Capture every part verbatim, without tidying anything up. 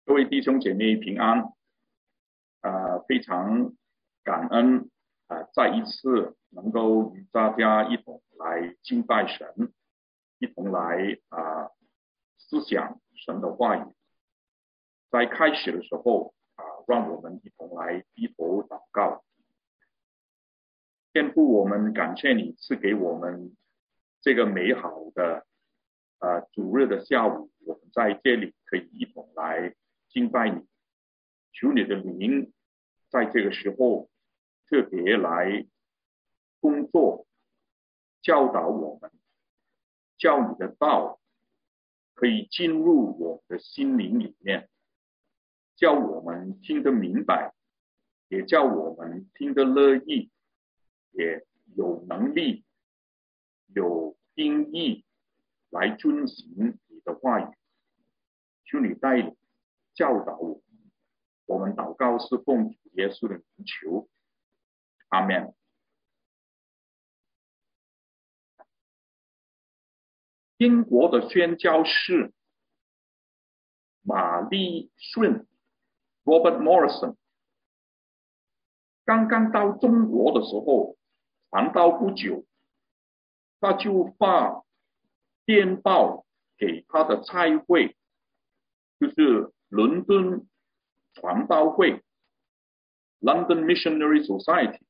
各位弟兄姐妹平安，呃，非常感恩啊、呃，再一次能够与大家一同来敬拜神，一同来啊、呃、思想神的话语。在开始的时候啊、呃，让我们一同来低头祷告。天父，我们感谢你赐给我们这个美好的呃主日的下午，我们在这里可以一同来敬拜你，求你的名在这个时候特别来工作，教导我们，叫你的道可以进入我们的心灵里面，叫我们听得明白，也叫我们听得乐意，也有能力有定义来遵行你的话语。求你带领教导我们，我们祷告是奉主耶稣的名求，阿们。英国的宣教士玛丽逊 Robert Morrison 刚刚到中国的时候，传道不久，他就发电报给他的差会，就是伦敦传道会 London Missionary Society，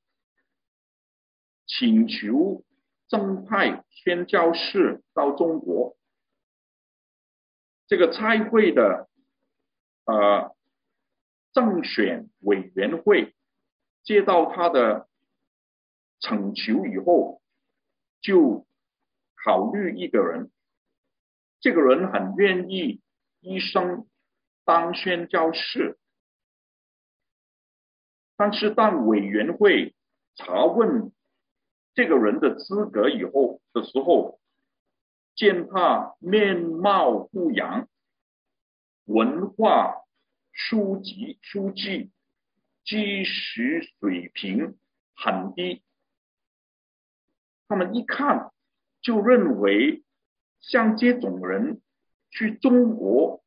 请求增派宣教士到中国。这个差会的呃政选委员会接到他的请求以后，就考虑一个人，这个人很愿意医生当宣教士，但是当委员会查问这个人的资格以后的时候，见他面貌不扬，文化书籍书籍知识水平很低，他们一看就认为像这种人去中国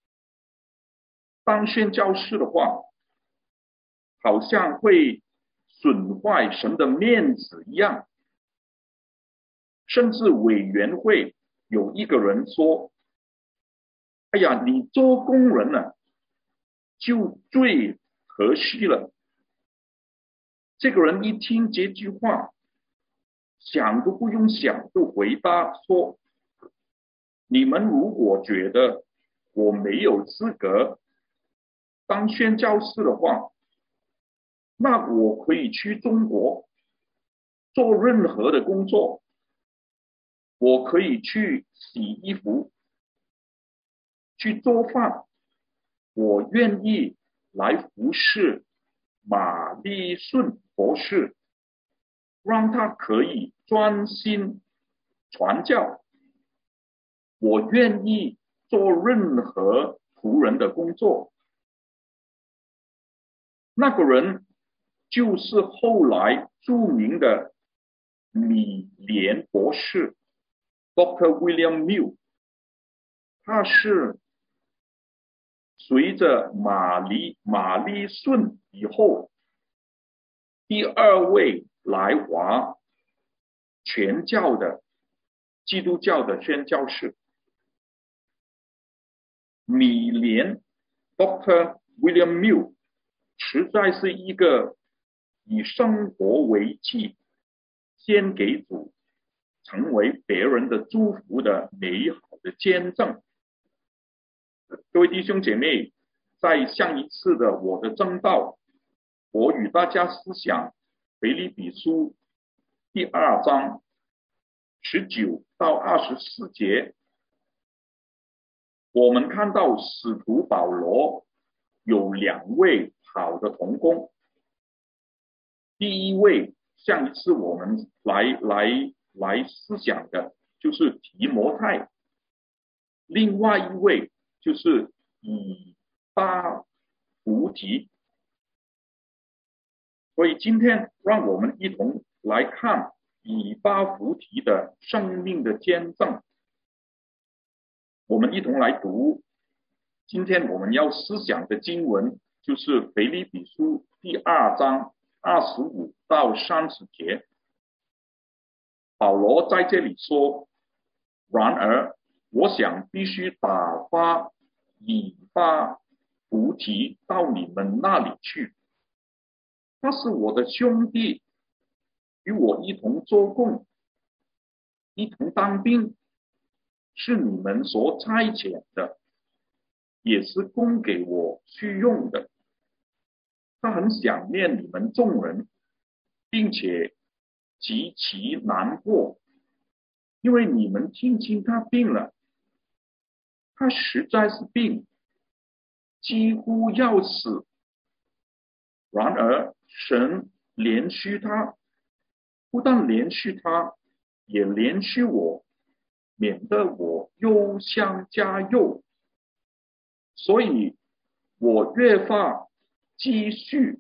当宣教士的话，好像会损坏神的面子一样。甚至委员会有一个人说，哎呀，你做工人呢、啊、就最合适了。这个人一听这句话，想都不用想就回答说，你们如果觉得我没有资格当宣教士的话，那我可以去中国做任何的工作，我可以去洗衣服，去做饭，我愿意来服侍玛丽逊博士，让他可以专心传教，我愿意做任何仆人的工作。那个人就是后来著名的米连博士 Doctor William Mill， 他是随着玛丽玛丽逊以后第二位来华全教的基督教的宣教士。米连 Doctor William Mill 实在是一个以生活为祭，献给主，成为别人的祝福的美好的见证。各位弟兄姐妹，在上一次的我的证道，我与大家思想腓立比书第二章十九到二十四节，我们看到使徒保罗有两位好的同工。第一位，上一次我们来来来思想的就是提摩太，另外一位就是以巴弗提。所以今天让我们一同来看以巴弗提的生命的见证。我们一同来读今天我们要思想的经文就是腓立比书第二章二十五到三十节。保罗在这里说，然而我想必须打发以巴弗提到你们那里去，他是我的兄弟，与我一同做工，一同当兵，是你们所差遣的，也是供给我去用的。他很想念你们众人，并且极其难过，因为你们听见他病了，他实在是病，几乎要死。然而神怜恤他，不但怜恤他，也怜恤我，免得我忧伤加忧。所以我越发继续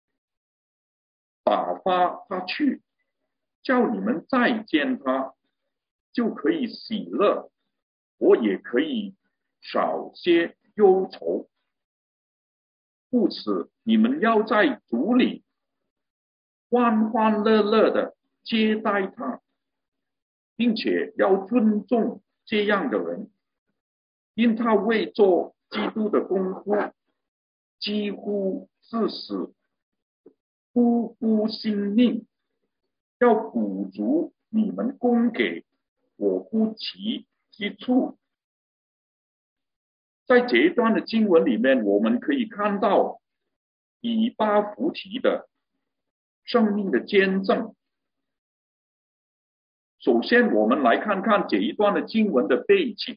打发他去，叫你们再见他，就可以喜乐，我也可以少些忧愁。故此，你们要在主里欢欢乐乐的接待他，并且要尊重这样的人，因他为做基督的功夫几乎至死，不顾性命，要补足你们供给我不齐之处。在这一段的经文里面，我们可以看到以巴弗提的生命的见证。首先我们来看看这一段的经文的背景。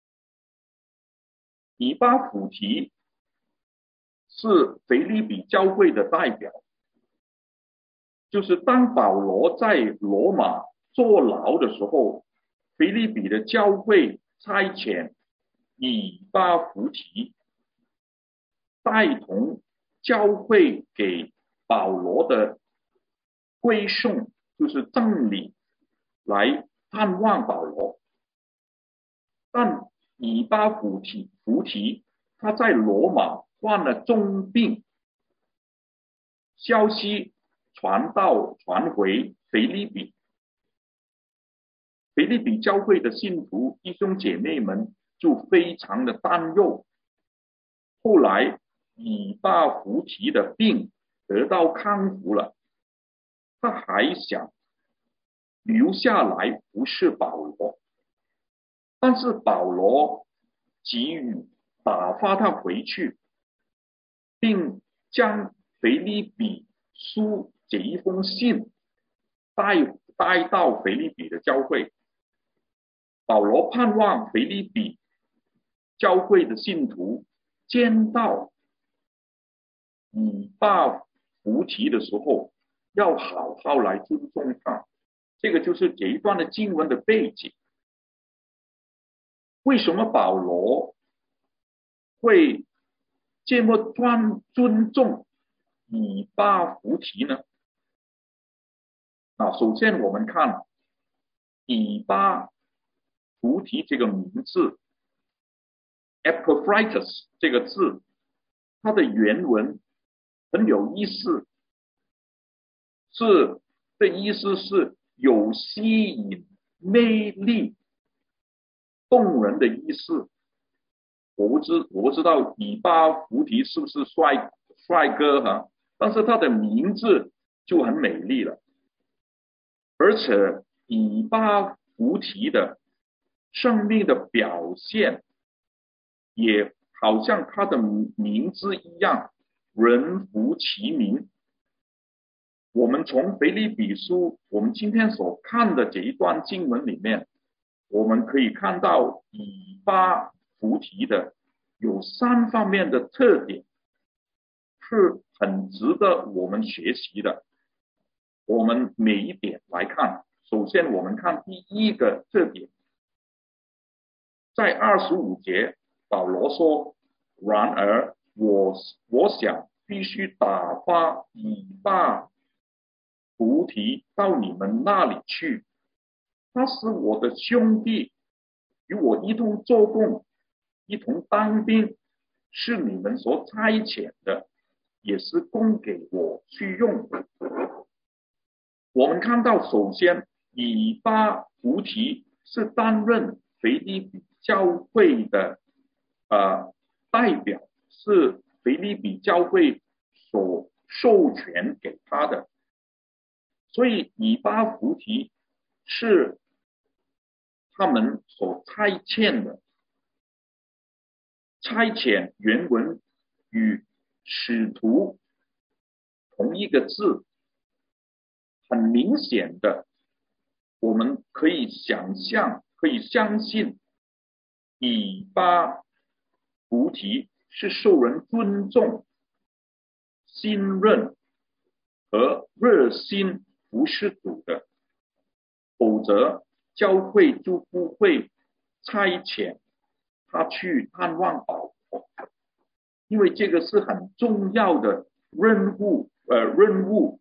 以巴弗提是腓立比教会的代表，就是当保罗在罗马坐牢的时候，腓立比的教会差遣以巴弗提带同教会给保罗的归送，就是赠礼，来探望保罗。但以巴弗提弗提他在罗马患了重病，消息传到传回腓立比，腓立比教会的信徒弟兄姐妹们就非常的担忧。后来以巴弗提的病得到康复了，他还想留下来服侍保罗，但是保罗急于打发他回去，并将腓立比书这一封信带带到腓立比的教会。保罗盼望腓立比教会的信徒见到以巴弗提的时候，要好好来尊重他。这个就是这一段的经文的背景。为什么保罗会这么尊尊重以巴弗提呢？啊，首先我们看以巴弗提这个名字 Epaphroditus 这个字，它的原文很有意思，是的意思是有吸引、魅力、动人的意思。我不知我不知道以巴弗提是不是帅帅哥哈，但是他的名字就很美丽了。而且以巴弗提的生命的表现，也好像他的名字一样，人如其名。我们从腓立比书我们今天所看的这一段经文里面，我们可以看到以巴弗提的有三方面的特点，是很值得我们学习的。我们每一点来看，首先我们看第一个特点，在二十五节，保罗说：“然而我我想必须打发以巴弗提到你们那里去，他是我的兄弟，与我一同做工，一同当兵， 是你们所差遣的，也是供给我去用的。我们看到，首先以巴弗提是担任腓立比教会的呃代表，是腓立比教会所授权给他的，所以以巴弗提是他们所差遣的。差遣原文与使徒同一个字，很明显的，我们可以想象，可以相信，以巴弗提是受人尊重、信任和热心服侍主的，否则教会就不会差遣他去探望保罗，因为这个是很重要的任务，呃，任务。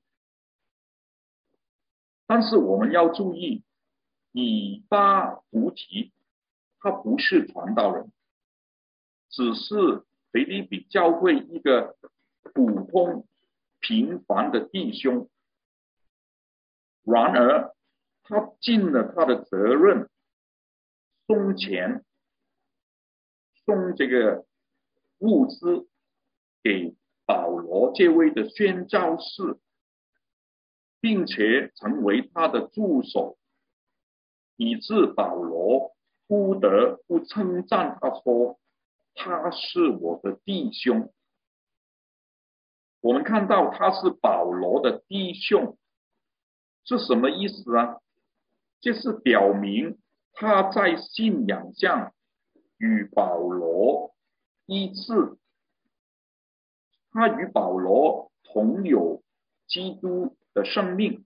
但是我们要注意，以巴弗提他不是传道人，只是腓立比教会一个普通平凡的弟兄。然而，他尽了他的责任，送钱。送这个物资给保罗这位的宣教士，并且成为他的助手，以致保罗不得不称赞他说他是我的弟兄。我们看到他是保罗的弟兄是什么意思啊？这是表明他在信仰上与保罗一致，他与保罗同有基督的生命。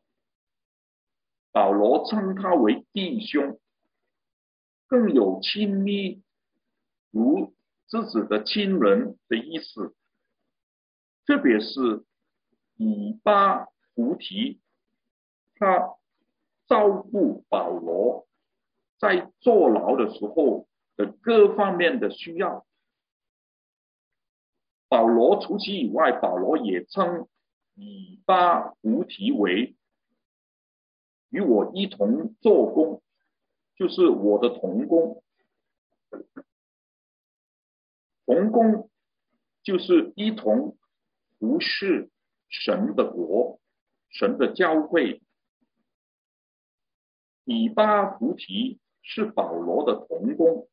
保罗称他为弟兄，更有亲密如自己的亲人的意思。特别是以巴弗提，他照顾保罗在坐牢的时候的各方面的需要。保罗除此以外，保罗也称以巴弗提为与我一同做工，就是我的同工。同工就是一同服侍神的国，神的教会。以巴弗提是保罗的同工，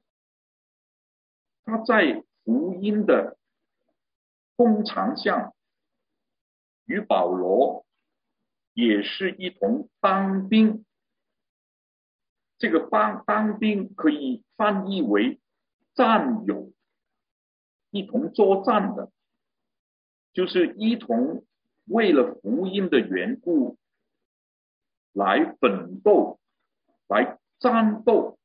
他在福音的工场上与保罗也是一同当兵。这个当当兵可以翻译为战友，一同作战的，就是一同为了福音的缘故来奋斗，来战斗。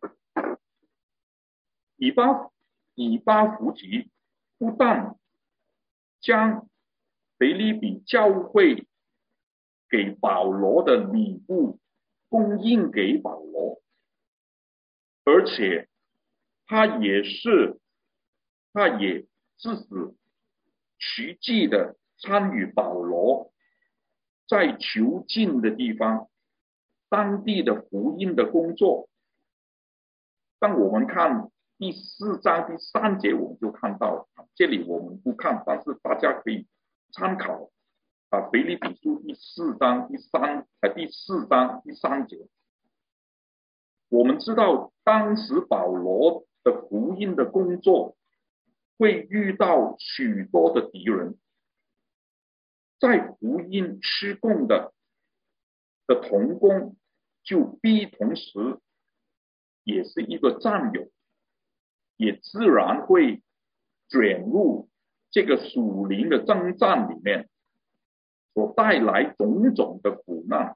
以巴以巴弗提不但将腓立比教会给保罗的礼物供应给保罗，而且他也是他也自己实际的参与保罗在囚禁的地方当地的福音的工作。当我们看第四章第三节，我们就看到，这里我们不看，但是大家可以参考啊，腓立比书第四章第三呃第四章第三节。我们知道当时保罗的福音的工作会遇到许多的敌人，在福音施工的的同工就必同时也是一个战友，也自然会卷入这个属灵的征战里面，所带来种种的苦难。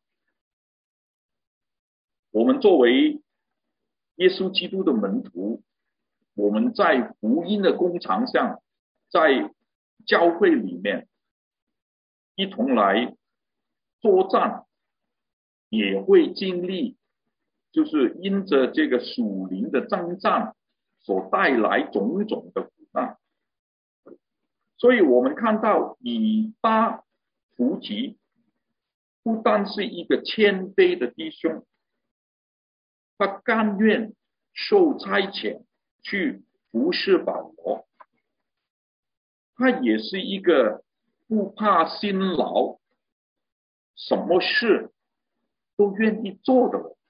我们作为耶稣基督的门徒，我们在福音的工场上，在教会里面一同来作战，也会经历就是因着这个属灵的征战所带来种种的苦啊。所以我们看到以巴弗提不单是一个谦卑的弟兄，他甘愿受差遣去服侍保罗，他也是一个不怕辛劳，什么事都愿意做的人。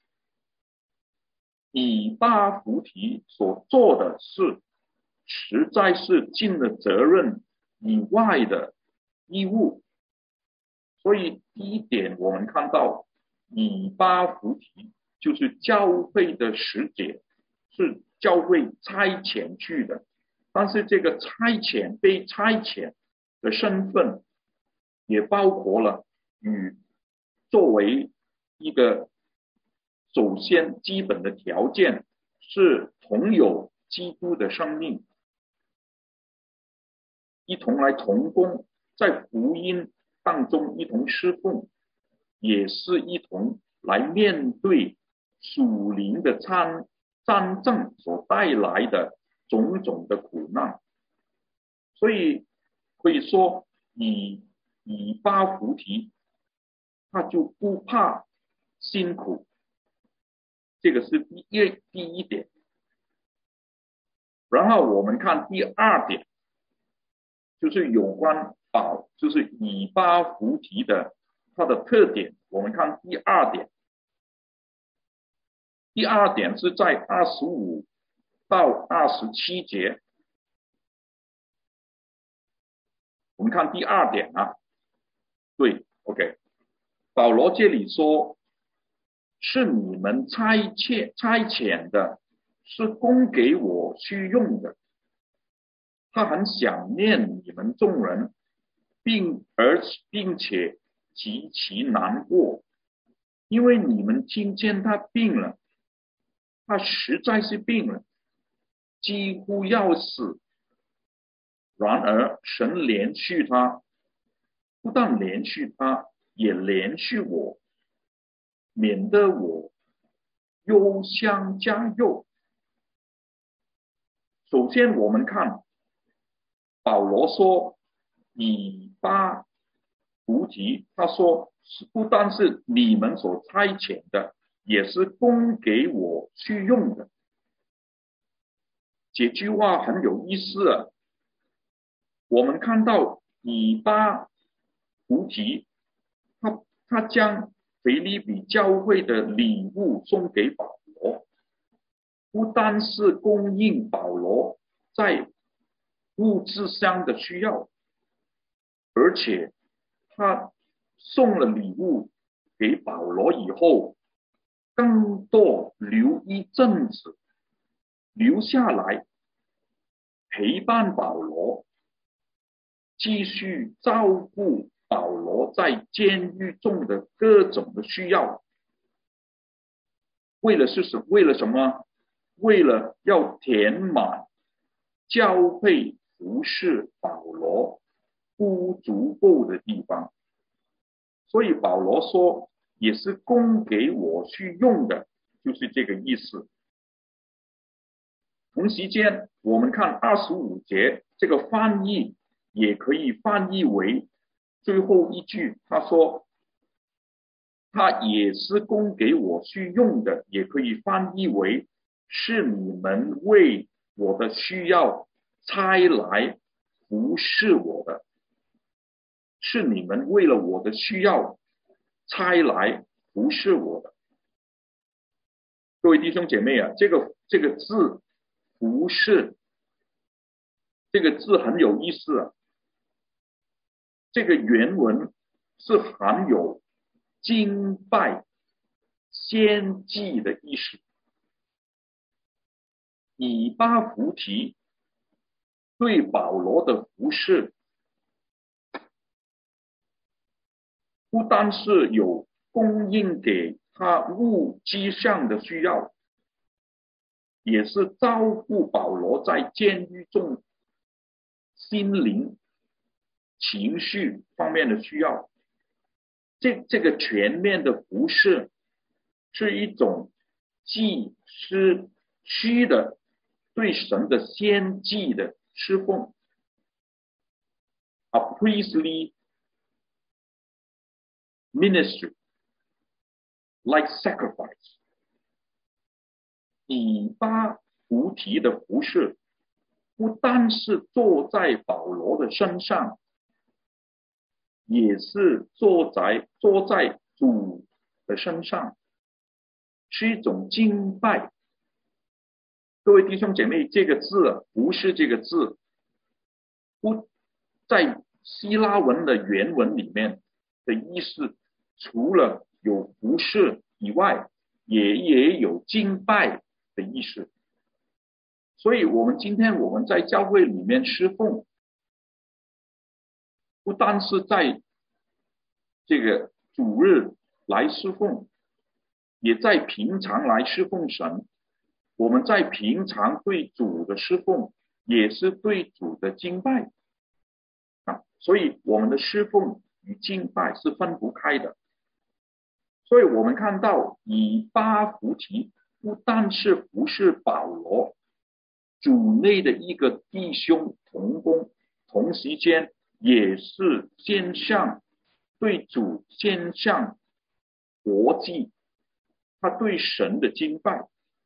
以巴弗提所做的事实在是尽了责任以外的义务，所以第一点我们看到以巴弗提就是教会的使者，是教会差遣去的，但是这个差遣被差遣的身份也包括了与作为一个首先基本的条件是同有基督的生命，一同来同工，在福音当中一同侍奉，也是一同来面对属灵的参战争所带来的种种的苦难。所以可以说以以巴弗提他就不怕辛苦，这个是第一第一点。然后我们看第二点，就是有关保，就是以巴弗提的它的特点。我们看第二点，第二点是在二十五到二十七节。我们看第二点啊，对 ，OK， 保罗这里说，是你们差遣差遣的，是供给我需用的。他很想念你们众人，并而并且极其难过，因为你们听见他病了，他实在是病了，几乎要死。然而神怜恤他，不但怜恤他，也怜恤我，免得我忧伤加忧。首先我们看保罗说以巴弗提，他说不单是你们所差遣的，也是供给我去用的。这句话很有意思啊。我们看到以巴弗提，他他将腓立比教会的礼物送给保罗，不单是供应保罗在物质上的需要，而且他送了礼物给保罗以后，更多留一阵子，留下来陪伴保罗，继续照顾保罗在监狱中的各种的需要。为了是什为了什么？为了要填满教会服侍保罗不足够的地方。所以保罗说也是供给我去用的，就是这个意思。同时间我们看二十五节，这个翻译也可以翻译为最后一句，他说他也是供给我去用的，也可以翻译为是你们为我的需要差来服侍我的，是你们为了我的需要差来服侍我的。各位弟兄姐妹啊，这个这个字服侍，这个字很有意思啊。这个原文是含有敬拜献祭的意思。以巴弗提对保罗的服侍，不单是有供应给他物质上的需要，也是照顾保罗在监狱中心灵情绪方面的需要。这这个全面的服侍是一种既是虚的对神的献祭的侍奉 ，a priestly ministry like sacrifice。以巴弗提的服侍不单是坐在保罗的身上，也是坐在坐在主的身上，是一种敬拜。各位弟兄姐妹，这个字不是这个字，不在希腊文的原文里面的意思，除了有服侍以外，也也有敬拜的意思。所以我们今天我们在教会里面侍奉，不单是在这个主日来侍奉，也在平常来侍奉神。我们在平常对主的侍奉，也是对主的敬拜啊，所以我们的侍奉与敬拜是分不开的。所以我们看到以巴弗提不但是服侍保罗，主内的一个弟兄同工，同时间也是献上对主献上国际，他对神的敬拜。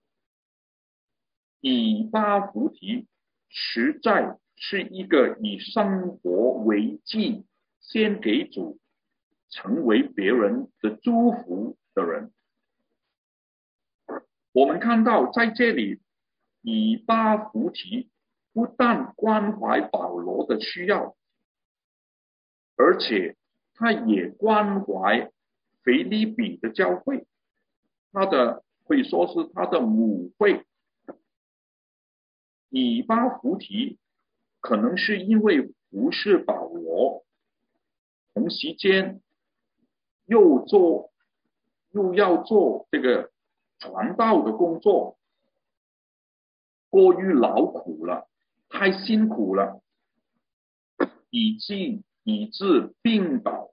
以巴弗提实在是一个以生活为祭献给主，成为别人的祝福的人。我们看到在这里，以巴弗提不但关怀保罗的需要，而且他也关怀腓立比的教会，他的可以说是他的母会。以巴弗提可能是因为服侍保罗，同时间又做又要做这个传道的工作，过于劳苦了，太辛苦了，以致以致病倒，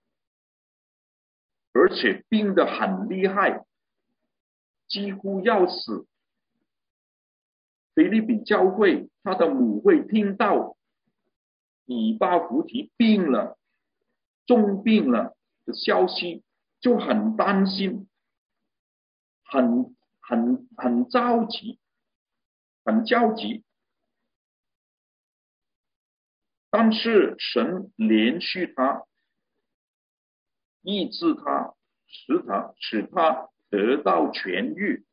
而且病得很厉害，几乎要死。腓立比教会他的母会听到以巴弗提病了，重病了的消息，就很担心，很很很着急，很焦急。但是神连续他，医治他，使他使他得到痊愈。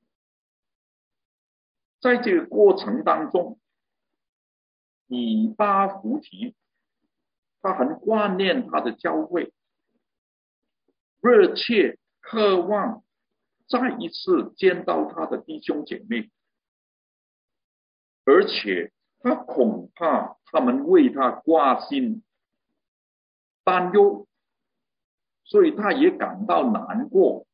在这个过程当中，以巴弗提他很挂念他的教会，热切渴望再一次见到他的弟兄姐妹，而且他恐怕他们为他挂心担忧，所以他也感到难过。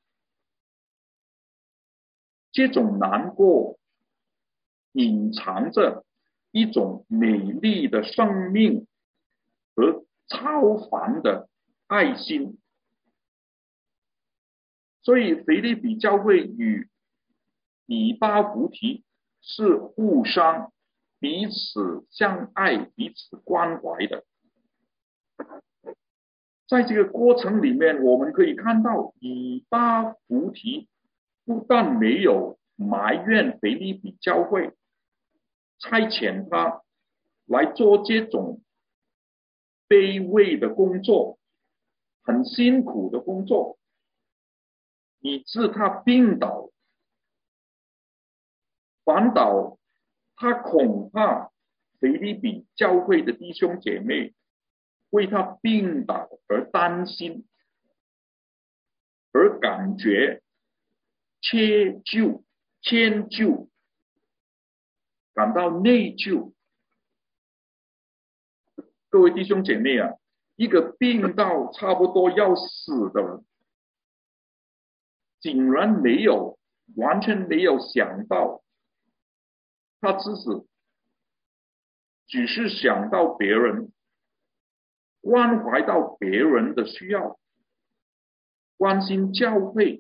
这种难过隐藏着一种美丽的生命和超凡的爱心。所以腓立比教会与以巴弗提是互相彼此相爱，彼此关怀的。在这个过程里面，我们可以看到以巴弗提不但没有埋怨腓立比教会差遣他来做这种卑微的工作，很辛苦的工作，以致他病倒，反倒他恐怕腓立比教会的弟兄姐妹为他病倒而担心，而感觉歉疚迁就，感到内疚。各位弟兄姐妹啊，一个病到差不多要死的人，竟然没有完全没有想到，他只是只是想到别人，关怀到别人的需要，关心教会，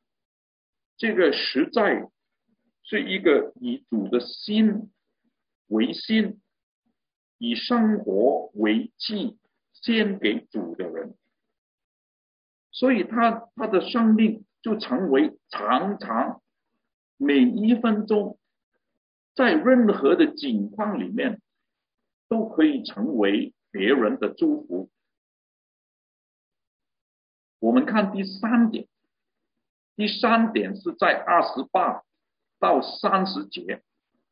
这个实在是一个以主的心为心，以生活为祭献给主的人，所以他他的生命就成为常常每一分钟在任何的境况里面都可以成为别人的祝福。我们看第三点，第三点是在二十八到三十节。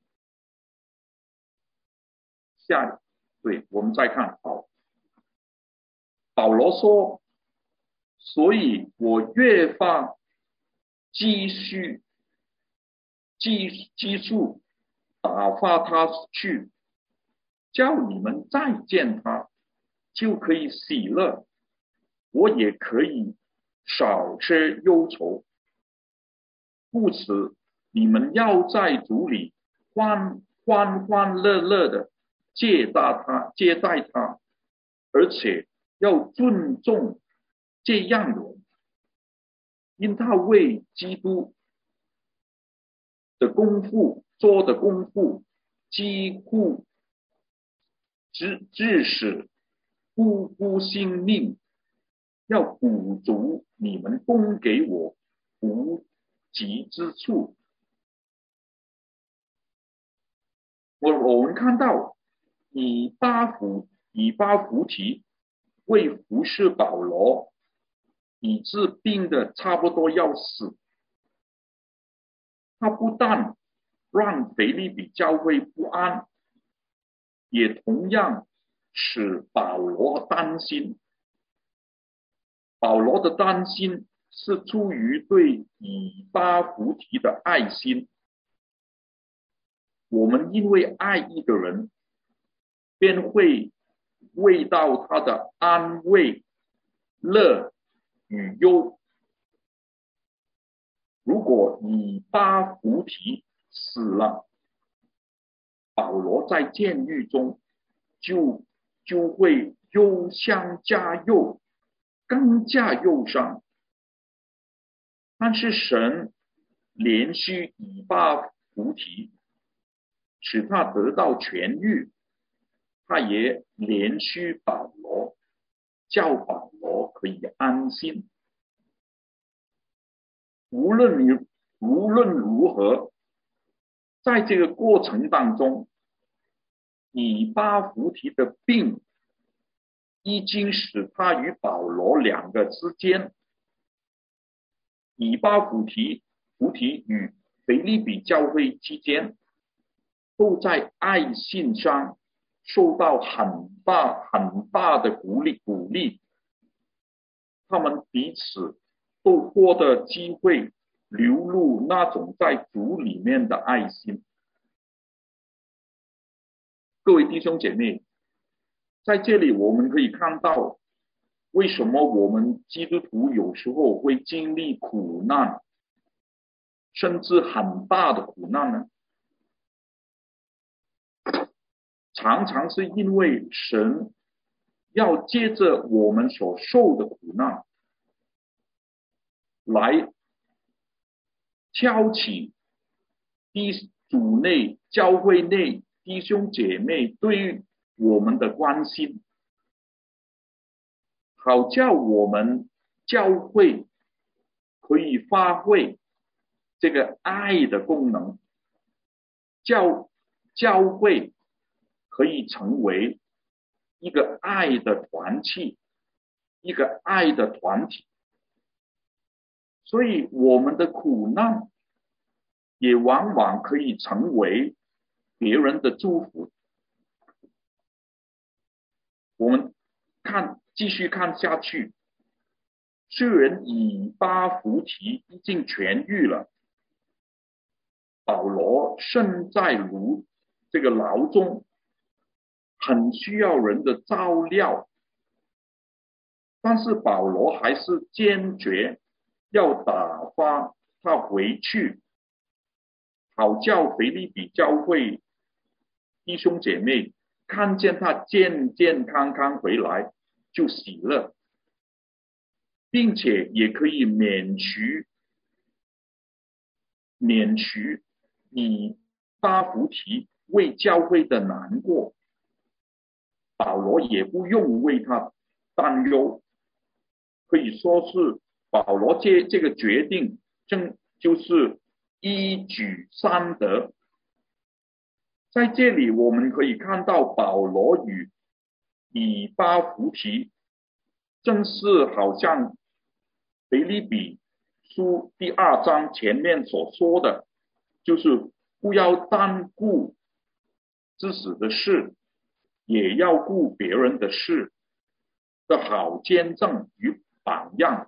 下对，我们再看好。保罗说，所以我越发继续记记住打发他去，叫你们再见他，就可以喜乐，我也可以少吃忧愁。故此，你们要在主里欢欢欢乐乐的接待他，接待他，而且要尊重这样的人，因他为基督的功夫做的功夫，几乎致致使不顾性命，要补足你们供给我无及之处。我我们看到以巴弗以巴弗提为服侍保罗，以致病的差不多要死。他不但让腓立比教会不安，也同样使保罗担心。保罗的担心是出于对以巴弗提的爱心。我们因为爱一个人，便会为到他的安慰、乐与忧。如果以巴弗提死了，保罗在监狱中就就会忧伤加忧，更加忧伤。但是神连续以巴弗提，使他得到痊愈，他也连续保罗，叫保罗可以安心。无论你无论如何，在这个过程当中，以巴弗提的病已经使他与保罗两个之间，以巴弗提弗提与腓立比教会之间，都在爱心上受到很大很大的鼓励鼓励，他们彼此都获得机会流露那种在主里面的爱心。各位弟兄姐妹，在这里我们可以看到，为什么我们基督徒有时候会经历苦难，甚至很大的苦难呢？常常是因为神要借着我们所受的苦难，来挑起主内教会内弟兄姐妹对我们的关心，好叫我们教会可以发挥这个爱的功能，教教会可以成为一个爱的团体，一个爱的团体。所以我们的苦难也往往可以成为别人的祝福。我们看继续看下去，虽然以巴弗提已经痊愈了，保罗身在如这个牢中，很需要人的照料，但是保罗还是坚决要打发他回去，好叫腓立比教会弟兄姐妹看见他健健康康回来就喜乐，并且也可以免除免除以巴弗提为教会的难过，保罗也不用为他担忧，可以说是保罗这这个决定正就是一举三得。在这里我们可以看到保罗与以巴弗提正是好像腓立比书第二章前面所说的，就是不要单顾自己的事，也要顾别人的事的好见证与榜样。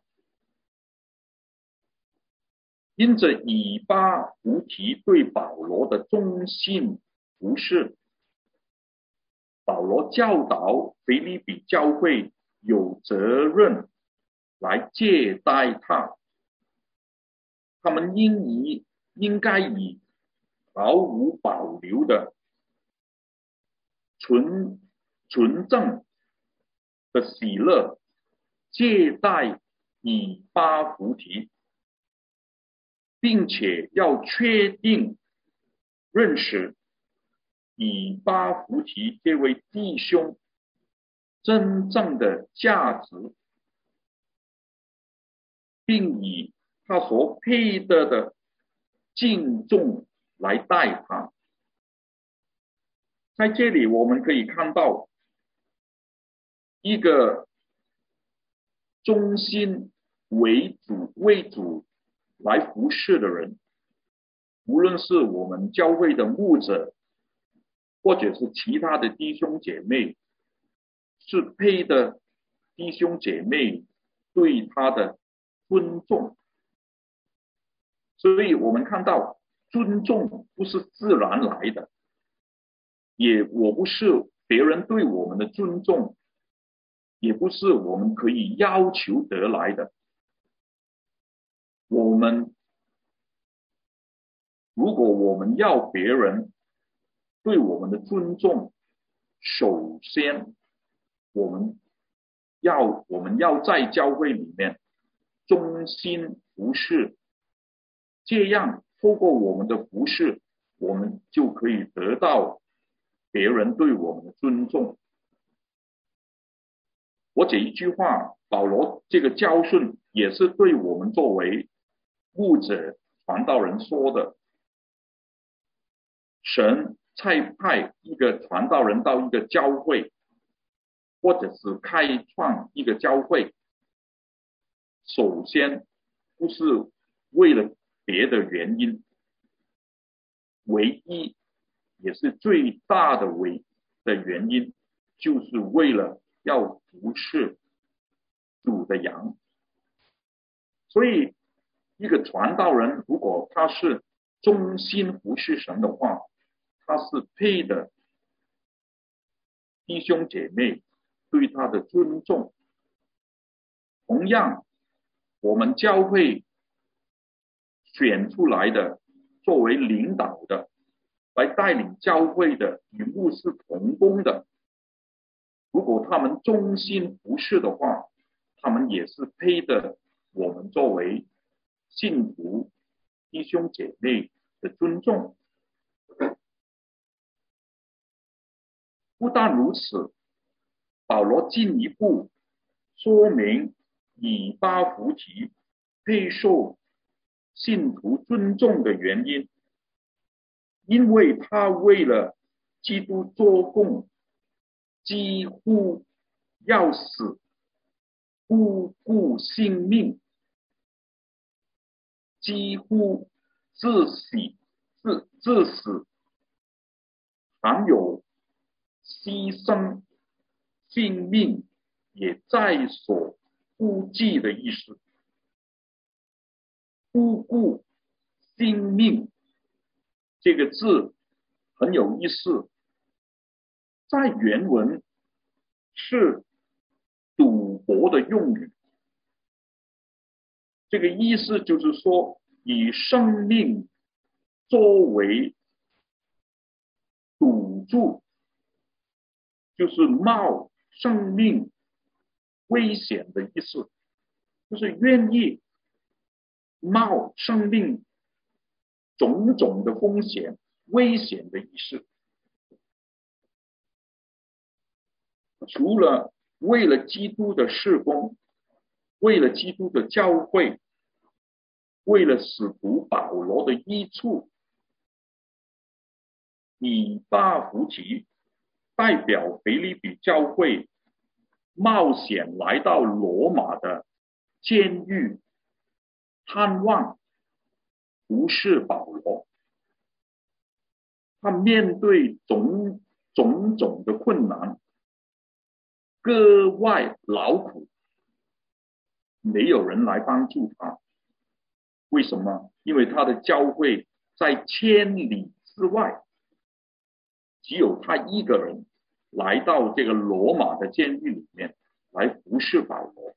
因着以巴弗提对保罗的忠信服侍，保罗教导腓立比教会有责任来接待他，他们应以应该以毫无保留的纯纯正的喜乐接待以巴弗提，并且要确定认识以巴弗提这位弟兄真正的价值，并以他所配得的敬重来待他。在这里我们可以看到一个忠心为主为主来服侍的人，无论是我们教会的牧者或者是其他的弟兄姐妹，是配的弟兄姐妹对他的尊重。所以我们看到尊重不是自然来的，也我不是别人对我们的尊重，也不是我们可以要求得来的。我们如果我们要别人对我们的尊重，首先我们要我们要在教会里面忠心服侍，这样透过我们的服侍，我们就可以得到别人对我们的尊重。我这一句话，保罗这个教训也是对我们作为牧者传道人说的。神差派一个传道人到一个教会，或者是开创一个教会，首先不是为了别的原因，唯一也是最大的为的原因，就是为了要服侍主的羊。所以一个传道人如果他是忠心服侍神的话，他是配的弟兄姐妹对他的尊重。同样，我们教会选出来的作为领导的，来带领教会的与牧师同工的，如果他们忠心服侍的话，他们也是配的我们作为信徒弟兄姐妹的尊重。不但如此，保罗进一步说明以巴弗提配受信徒尊重的原因，因为他为了基督做工，几乎要死，不顾性命，几乎自死自自死，含有牺牲性命也在所不计的意思。不顾性命这个字很有意思，在原文是赌博的用语，这个意思就是说以生命作为赌注，就是冒生命危险的意思，就是愿意冒生命种种的风险危险的意思。除了为了基督的事工，为了基督的教会，为了使徒保罗的益处，以巴弗提代表腓立比教会冒险来到罗马的监狱探望服侍保罗。他面对种种种的困难，格外劳苦，没有人来帮助他。为什么？因为他的教会在千里之外，只有他一个人来到这个罗马的监狱里面来服侍保罗。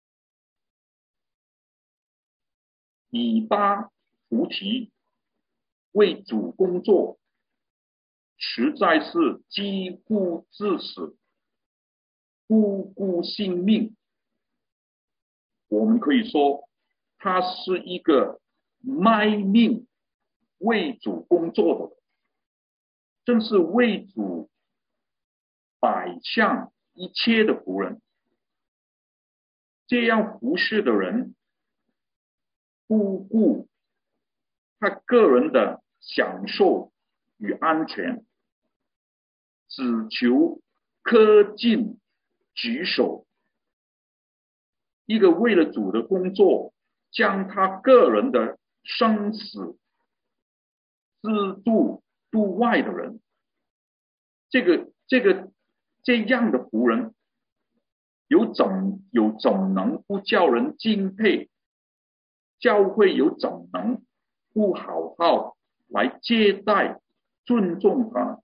以巴弗提为主工作，实在是几乎至死，不顾性命。我们可以说他是一个卖命为主工作的人，真是为主摆上一切的仆人。这样服侍的人不顾他个人的享受与安全，只求恪尽职守。一个为了主的工作，将他个人的生死资助度外的人，这个这个这样的仆人，有怎有怎能不叫人敬佩？教会有怎能不好好来接待尊重他？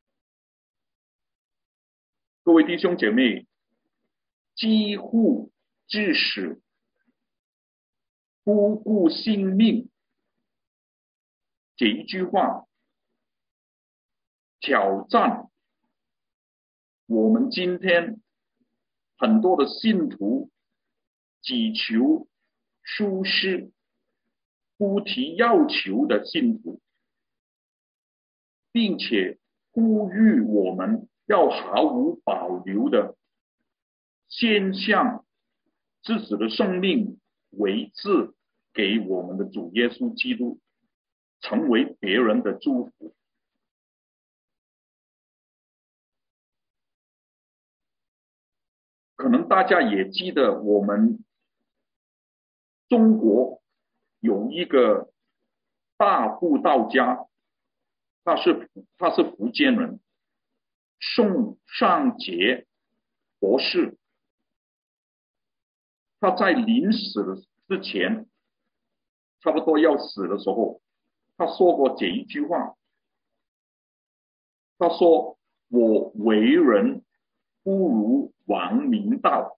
各位弟兄姐妹，几乎致死，不顾性命，这一句话挑战我们今天很多的信徒只求舒适，不提要求的信徒，并且呼吁我们要毫无保留的献上自己的生命为质给我们的主耶稣基督，成为别人的祝福。可能大家也记得，我们中国有一个大布道家，他是他是福建人，宋尚杰博士。他在临死之前，差不多要死的时候，他说过这一句话，他说：我为人不如王明道，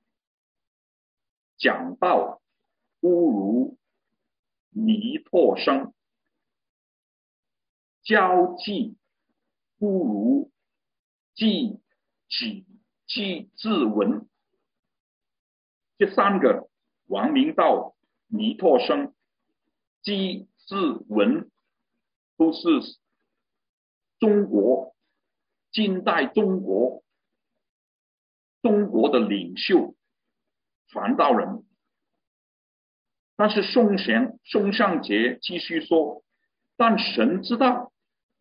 讲道不如弥陀生，交际不如记己记自文。这三个王明道、弥陀生、记自文，都是中国近代中国中国的领袖传道人。但是宋贤宋尚杰继续说，但神知道，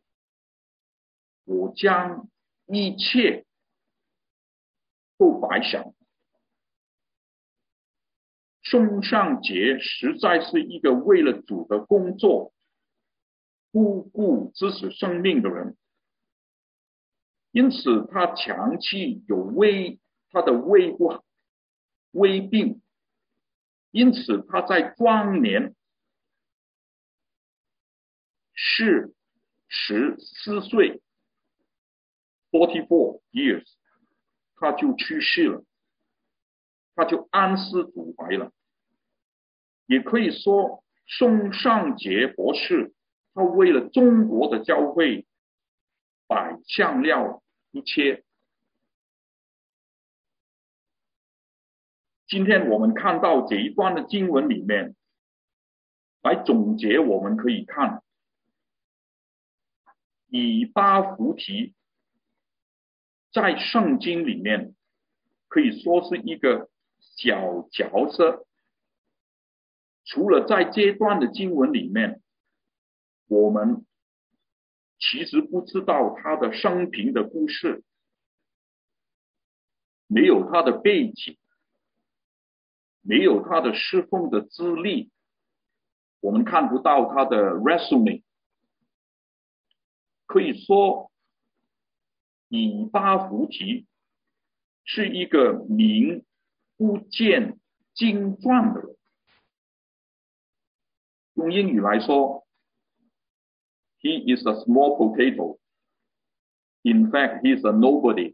我将一切都白想。宋尚杰实在是一个为了主的工作不顾自己生命的人，因此他长期有胃他的胃不好胃病，因此他在壮年是十四岁 forty four years 他就去世了，他就安息主怀了。也可以说宋尚杰博士他为了中国的教会摆上了一切。今天我们看到这一段的经文里面，来总结我们可以看以巴弗提在圣经里面可以说是一个小角色，除了在这段的经文里面，我们其实不知道他的生平的故事，没有他的背景，没有他的侍奉的资历，我们看不到他的 resume。 可以说以巴弗提是一个名不见经传的人。用英语来说， He is a small potato. In fact, he is a nobody.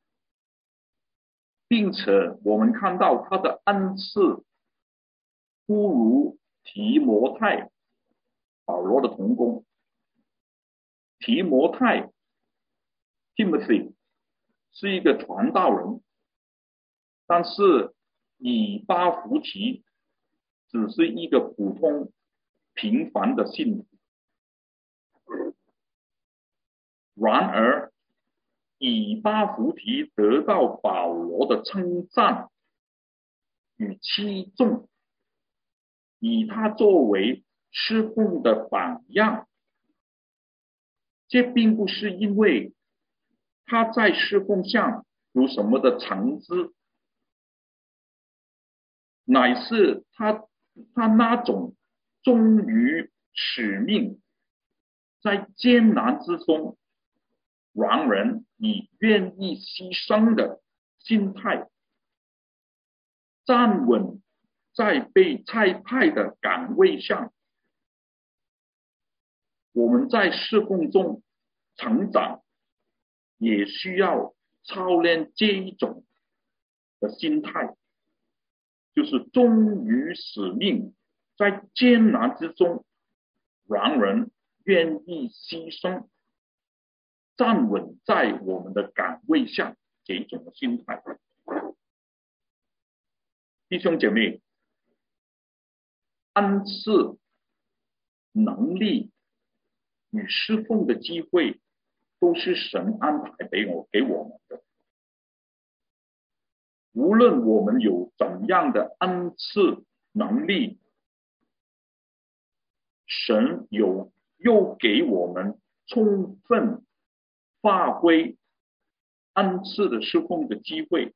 并且我们看到他的恩赐不如提摩太，保罗的同工。提摩太 Timothy 是一个传道人，但是以巴弗提只是一个普通平凡的信徒。然而以巴弗提得到保罗的称赞与器重，以他作为侍奉的榜样。这并不是因为他在侍奉上有什么的成绩，乃是他他那种忠于使命，在艰难之中让人以愿意牺牲的心态，站稳在被差派的岗位上。我们在侍奉中成长，也需要操练这一种的心态，就是忠于使命，在艰难之中让人愿意牺牲，站稳在我们的岗位上，这一种的心态。弟兄姐妹，恩赐、能力与侍奉的机会都是神安排给我给我们的。无论我们有怎样的恩赐能力，神有又给我们充分发挥恩赐的侍奉的机会。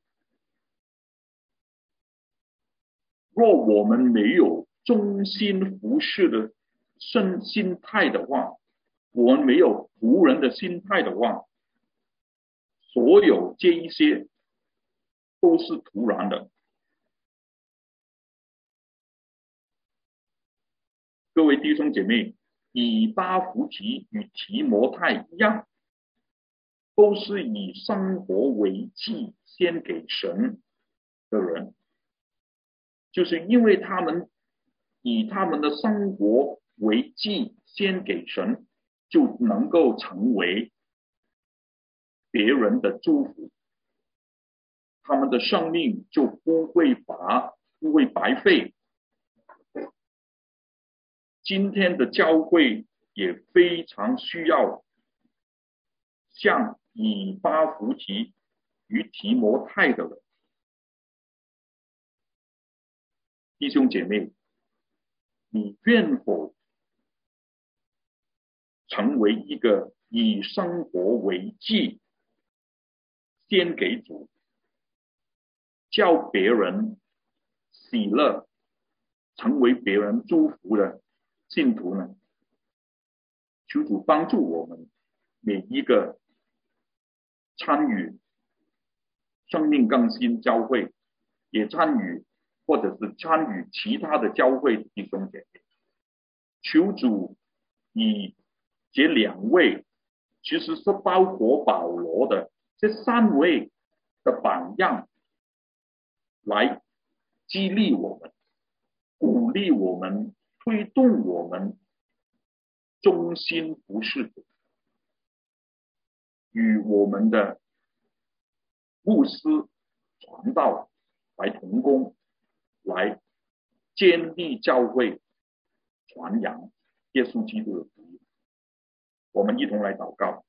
若我们没有忠心服侍的心心态的话，我们没有仆人的心态的话，所有这一些都是徒然的。各位弟兄姐妹，以巴弗提与提摩太一样，都是以生活为祭献给神的人，就是因为他们以他们的生活为祭献给神，就能够成为别人的祝福，他们的生命就不会白不会白费。今天的教会也非常需要像以巴弗提与提摩太的人。弟兄姐妹，你愿否成为一个以生活为祭献给主，叫别人喜乐，成为别人祝福的信徒呢？求主帮助我们每一个参与生命更新教会，也参与或者是参与其他的教会弟兄姐妹，求主以这两位，其实是包括保罗的这三位的榜样，来激励我们，鼓励我们，推动我们忠心服侍主，与我们的牧师传道来同工，来建立教会，传扬耶稣基督的福音。 我们一同来祷告。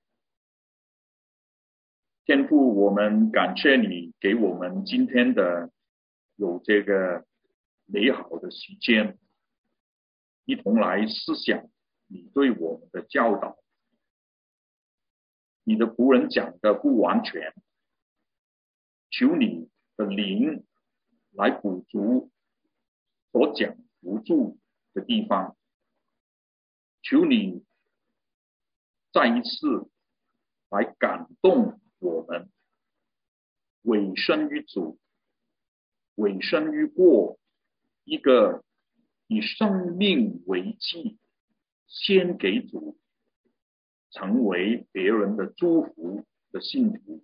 天父，我们感谢你给我们今天的有这个美好的时间，一同来思想你对我们的教导。你的仆人讲的不完全，求你的灵来补足所讲不足的地方，求你再一次来感动我们，委身于主，委身于过一个以生命为祭先给主，成为别人的祝福的信徒，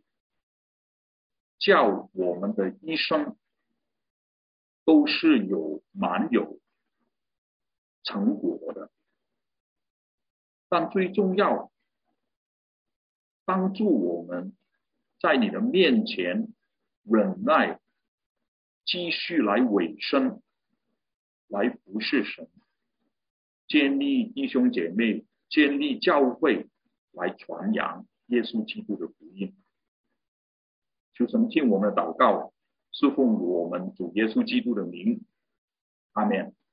叫我们的一生都是有满有成果的。但最重要，帮助我们在你的面前忍耐，继续来委身，来服侍神，建立弟兄姐妹，建立教会，来传扬耶稣基督的福音。求神听我们的祷告，是奉我们主耶稣基督的名，阿们。